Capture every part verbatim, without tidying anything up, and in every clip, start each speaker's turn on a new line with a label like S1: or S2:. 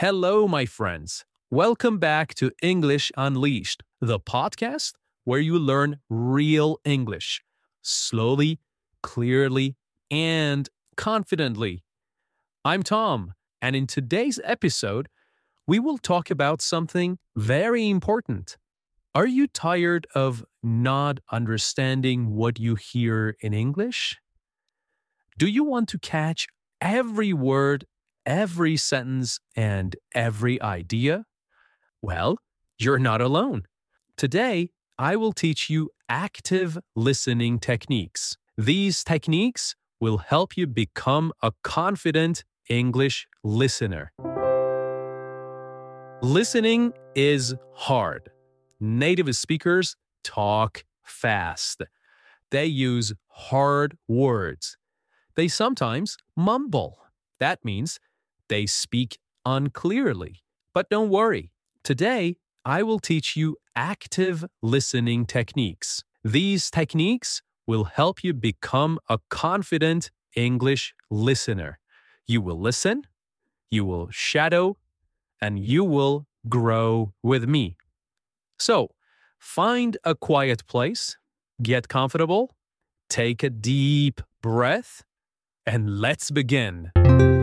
S1: Hello, my friends. Welcome back to English Unleashed, the podcast where you learn real English slowly, clearly, and confidently. I'm Tom, and in today's episode, we will talk about something very important. Are you tired of not understanding what you hear in English? Do you want to catch every word, every sentence, and every idea? Well, you're not alone. Today, I will teach you active listening techniques. These techniques will help you become a confident English listener. Listening is hard. Native speakers talk fast. They use hard words. They sometimes mumble. That means they speak unclearly. But don't worry. Today, I will teach you active listening techniques. These techniques will help you become a confident English listener. You will listen, you will shadow, and you will grow with me. So, find a quiet place, get comfortable, take a deep breath, and let's begin.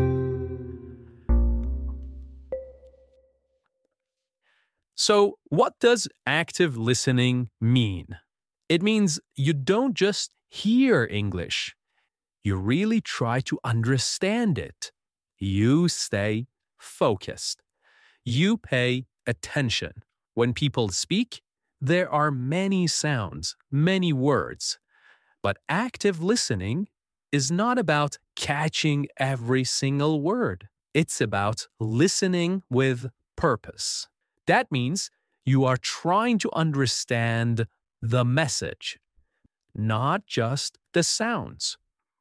S1: So, what does active listening mean? It means you don't just hear English, you really try to understand it. You stay focused. You pay attention. When people speak, there are many sounds, many words. But active listening is not about catching every single word. It's about listening with purpose. That means you are trying to understand the message, not just the sounds.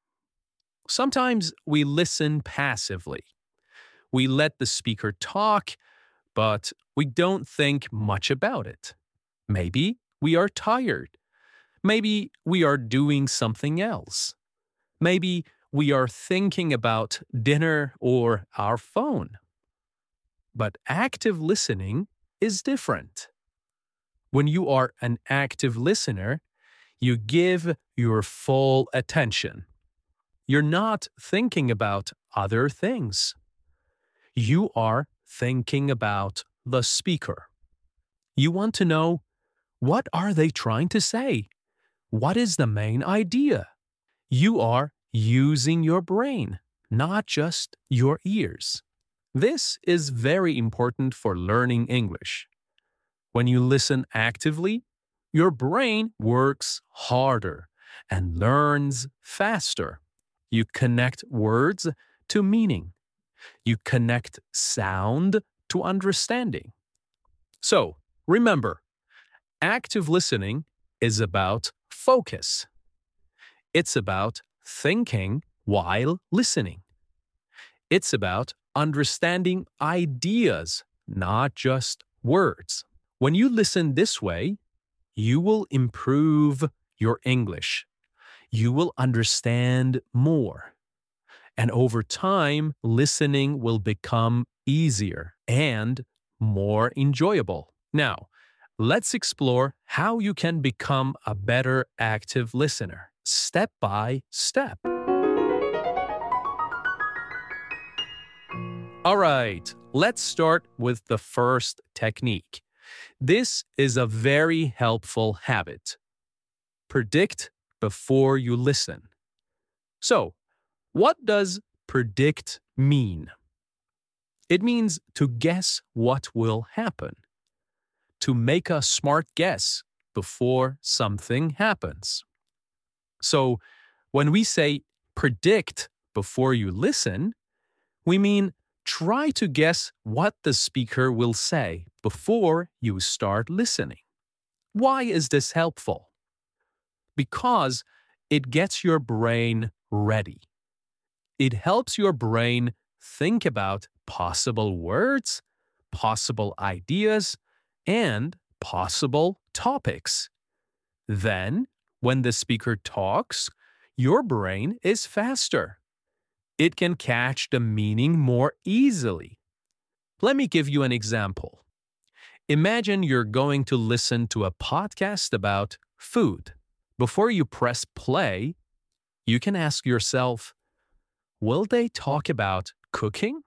S1: Sometimes we listen passively. We let the speaker talk, but we don't think much about it. Maybe we are tired. Maybe we are doing something else. Maybe we are thinking about dinner or our phone. But active listening is different. When you are an active listener, you give your full attention. You're not thinking about other things. You are thinking about the speaker. You want to know, what are they trying to say? What is the main idea? You are using your brain, not just your ears. This is very important for learning English. When you listen actively, your brain works harder and learns faster. You connect words to meaning. You connect sound to understanding. So, remember, active listening is about focus. It's about thinking while listening. It's about understanding ideas, not just words. When you listen this way, you will improve your English. You will understand more. And over time, listening will become easier and more enjoyable. Now, let's explore how you can become a better active listener, step by step. All right, let's start with the first technique. This is a very helpful habit. Predict before you listen. So, what does predict mean? It means to guess what will happen, to make a smart guess before something happens. So, when we say predict before you listen, we mean try to guess what the speaker will say before you start listening. Why is this helpful? Because it gets your brain ready. It helps your brain think about possible words, possible ideas, and possible topics. Then, when the speaker talks, your brain is faster. It can catch the meaning more easily. Let me give you an example. Imagine you're going to listen to a podcast about food. Before you press play, you can ask yourself, will they talk about cooking?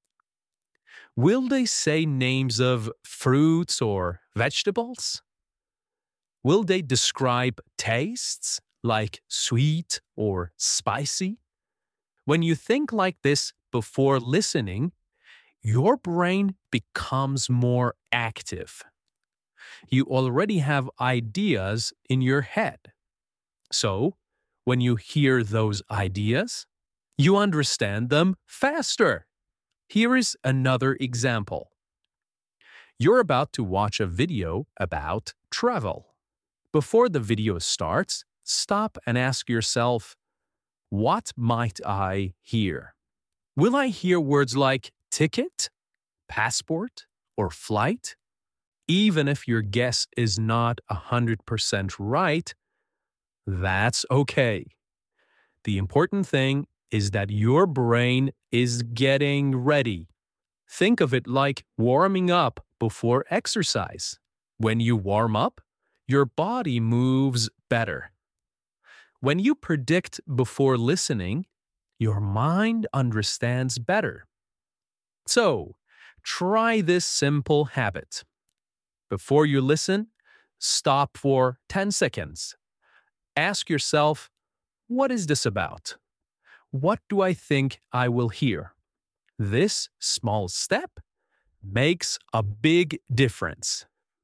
S1: Will they say names of fruits or vegetables? Will they describe tastes like sweet or spicy? When you think like this before listening, your brain becomes more active. You already have ideas in your head. So, when you hear those ideas, you understand them faster. Here is another example. You're about to watch a video about travel. Before the video starts, stop and ask yourself, what might I hear? Will I hear words like ticket, passport, or flight? Even if your guess is not one hundred percent right, that's okay. The important thing is that your brain is getting ready. Think of it like warming up before exercise. When you warm up, your body moves better. When you predict before listening, your mind understands better. So, try this simple habit. Before you listen, stop for ten seconds. Ask yourself, what is this about? What do I think I will hear? This small step makes a big difference.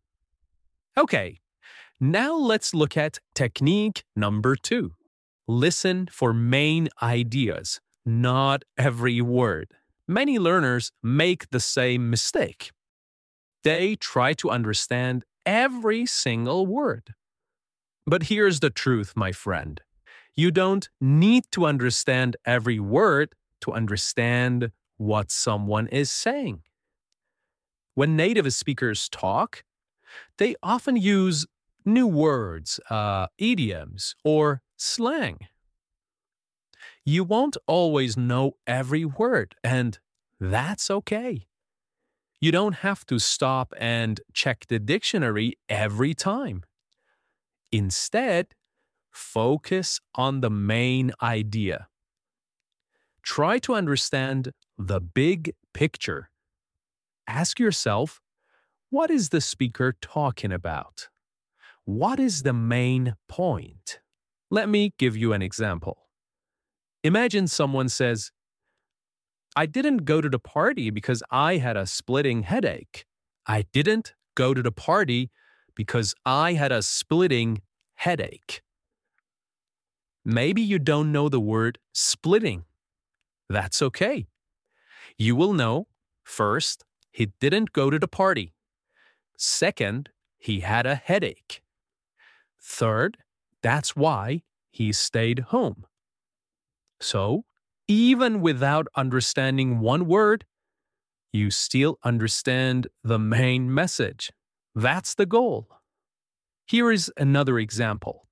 S1: Okay, now let's look at technique number two. Listen for main ideas, not every word. Many learners make the same mistake. They try to understand every single word. But here's the truth, my friend. You don't need to understand every word to understand what someone is saying. When native speakers talk, they often use new words, uh, idioms, or slang. You won't always know every word, and that's okay. You don't have to stop and check the dictionary every time. Instead, focus on the main idea. Try to understand the big picture. Ask yourself, what is the speaker talking about? What is the main point? Let me give you an example. Imagine someone says, I didn't go to the party because I had a splitting headache. I didn't go to the party because I had a splitting headache. Maybe you don't know the word splitting. That's okay. You will know, first, he didn't go to the party. Second, he had a headache. Third, that's why he stayed home. So, even without understanding one word, you still understand the main message. That's the goal. Here is another example.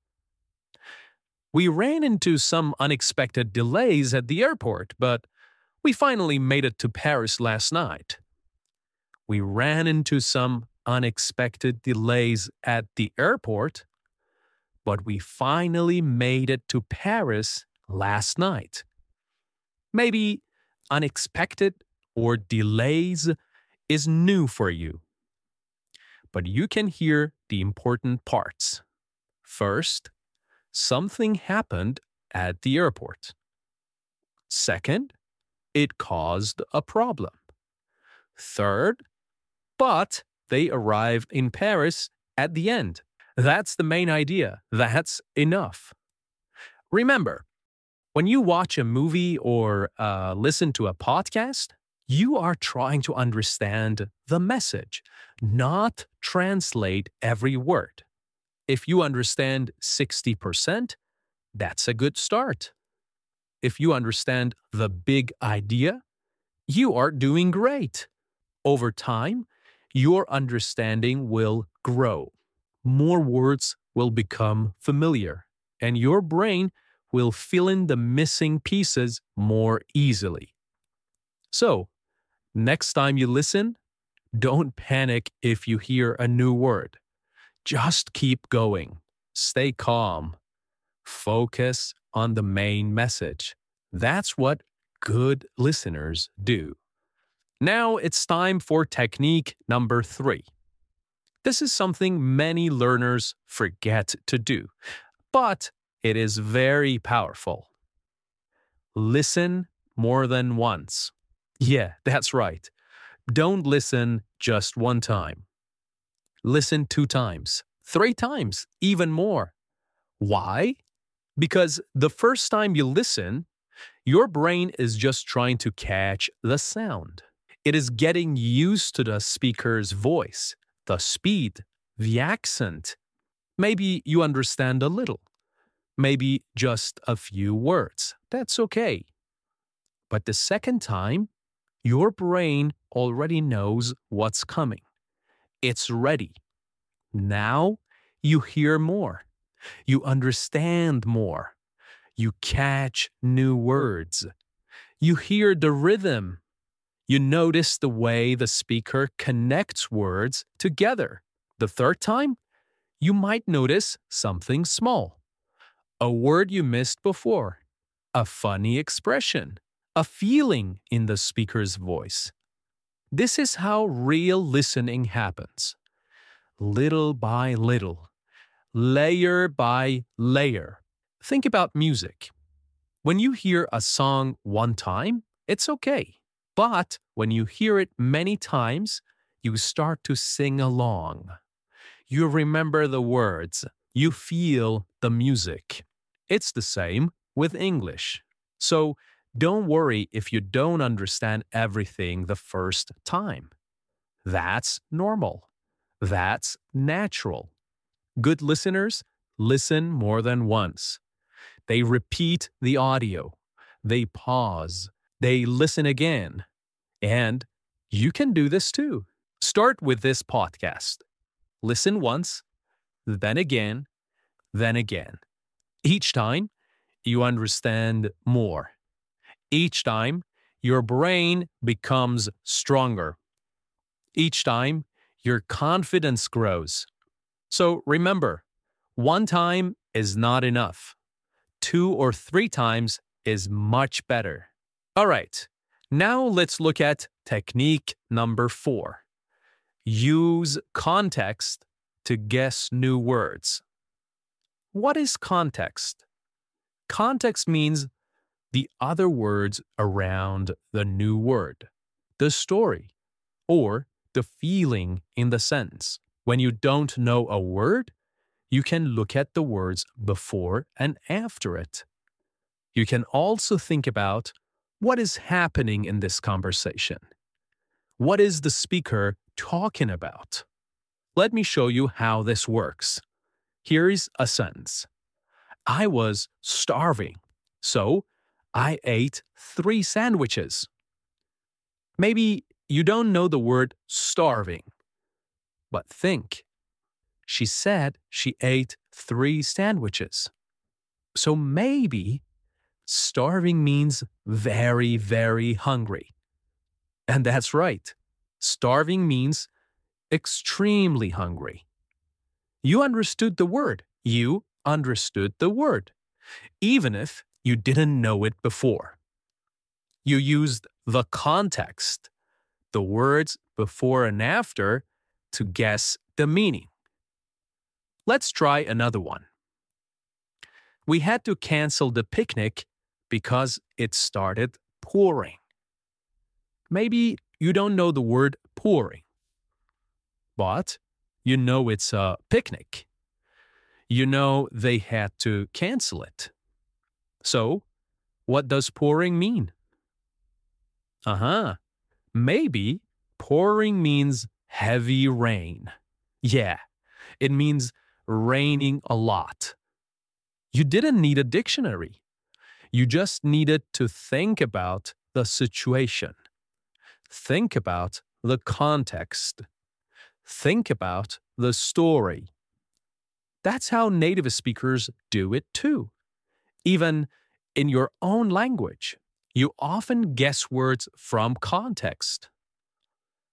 S1: We ran into some unexpected delays at the airport, but we finally made it to Paris last night. We ran into some unexpected delays at the airport, but we finally made it to Paris last night. Maybe unexpected or delays is new for you. But you can hear the important parts. First, something happened at the airport. Second, it caused a problem. Third, but they arrived in Paris at the end. That's the main idea. That's enough. Remember, when you watch a movie or uh, listen to a podcast, you are trying to understand the message, not translate every word. If you understand sixty percent, that's a good start. If you understand the big idea, you are doing great. Over time, your understanding will grow. More words will become familiar, and your brain will fill in the missing pieces more easily. So, Next time you listen, don't panic if you hear a new word. Just keep going. Stay calm. Focus on the main message. That's what good listeners do. Now it's time for technique number three. This is something many learners forget to do, but it is very powerful. Listen more than once. Yeah, that's right. Don't listen just one time. Listen two times, three times, even more. Why? Because the first time you listen, your brain is just trying to catch the sound. It is getting used to the speaker's voice, the speed, the accent. Maybe you understand a little. Maybe just a few words. That's okay. But the second time, your brain already knows what's coming. It's ready. Now you hear more. You understand more. You catch new words. You hear the rhythm. You notice the way the speaker connects words together. The third time, you might notice something small. A word you missed before. A funny expression. A feeling in the speaker's voice. This is how real listening happens. Little by little. Layer by layer. Think about music. When you hear a song one time, it's okay. But when you hear it many times, you start to sing along. You remember the words. You feel the music. It's the same with English. So don't worry if you don't understand everything the first time. That's normal. That's natural. Good listeners listen more than once. They repeat the audio. They pause. They listen again. And you can do this too. Start with this podcast. Listen once, then again, then again. Each time, you understand more. Each time, your brain becomes stronger. Each time, your confidence grows. So remember, one time is not enough. Two or three times is much better. All right, now let's look at technique number four. Use context to guess new words. What is context? Context means the other words around the new word, the story, or the feeling in the sentence. When you don't know a word, you can look at the words before and after it. You can also think about what is happening in this conversation. What is the speaker talking about? Let me show you how this works. Here is a sentence. I was starving, so I ate three sandwiches. Maybe you don't know the word starving, but think. She said she ate three sandwiches. So maybe starving means very, very hungry. And that's right. Starving means extremely hungry. You understood the word. You understood the word, even if you didn't know it before. You used the context, the words before and after, to guess the meaning. Let's try another one. We had to cancel the picnic because it started pouring. Maybe you don't know the word pouring, but you know it's a picnic. You know they had to cancel it. So, what does pouring mean? Uh-huh. Maybe pouring means heavy rain. Yeah, it means raining a lot. You didn't need a dictionary. You just needed to think about the situation. Think about the context. Think about the story. That's how native speakers do it too. Even in your own language, you often guess words from context.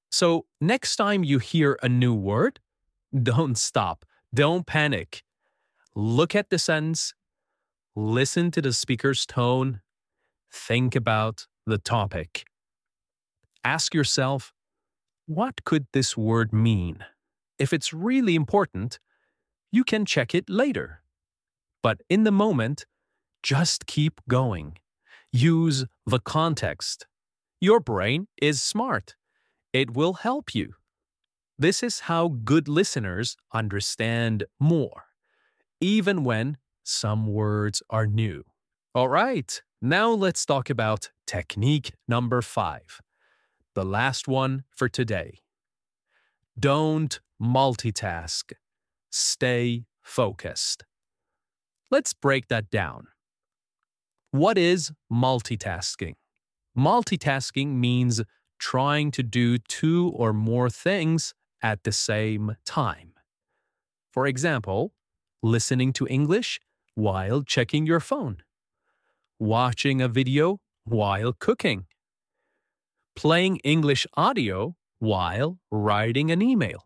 S1: So, next time you hear a new word, don't stop. Don't panic. Look at the sentence, listen to the speaker's tone, think about the topic. Ask yourself, what could this word mean? If it's really important, you can check it later. But in the moment, just keep going. Use the context. Your brain is smart. It will help you. This is how good listeners understand more, even when some words are new. All right, now let's talk about technique number five, the last one for today. Don't multitask. Stay focused. Let's break that down. What is multitasking? Multitasking means trying to do two or more things at the same time. For example, listening to English while checking your phone, watching a video while cooking, playing English audio while writing an email.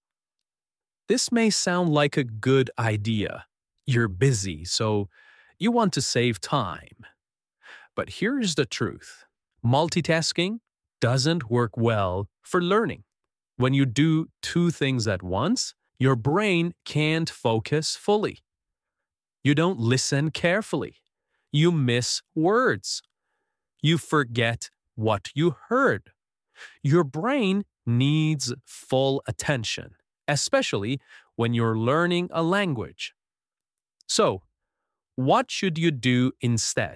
S1: This may sound like a good idea. You're busy, so you want to save time. But here's the truth. Multitasking doesn't work well for learning. When you do two things at once, your brain can't focus fully. You don't listen carefully. You miss words. You forget what you heard. Your brain needs full attention, especially when you're learning a language. So, what should you do instead?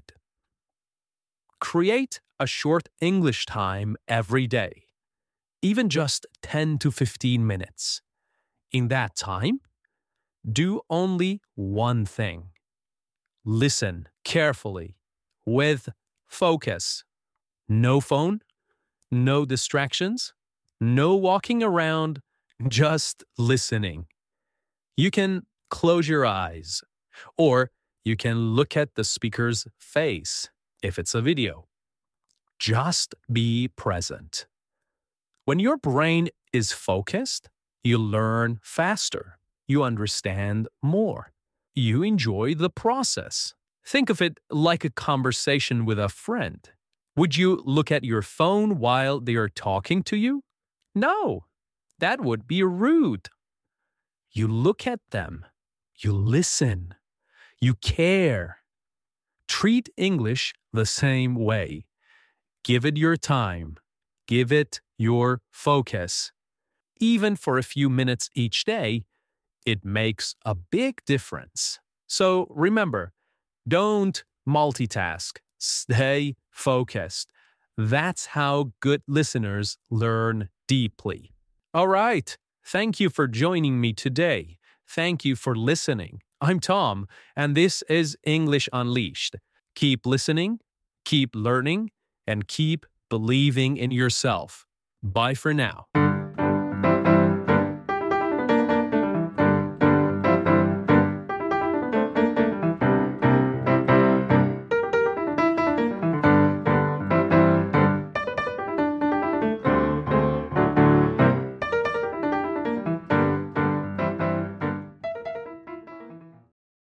S1: Create a short English time every day, even just ten to fifteen minutes. In that time, do only one thing. Listen carefully, with focus. No phone, no distractions, no walking around, just listening. You can close your eyes, or you can look at the speaker's face if it's a video. Just be present. When your brain is focused, you learn faster. You understand more. You enjoy the process. Think of it like a conversation with a friend. Would you look at your phone while they are talking to you? No, that would be rude. You look at them. You listen. You care. Treat English the same way. Give it your time. Give it your focus. Even for a few minutes each day, it makes a big difference. So remember, don't multitask. Stay focused. That's how good listeners learn deeply. All right. Thank you for joining me today. Thank you for listening. I'm Tom, and this is English Unleashed. Keep listening, keep learning, and keep believing in yourself. Bye for now.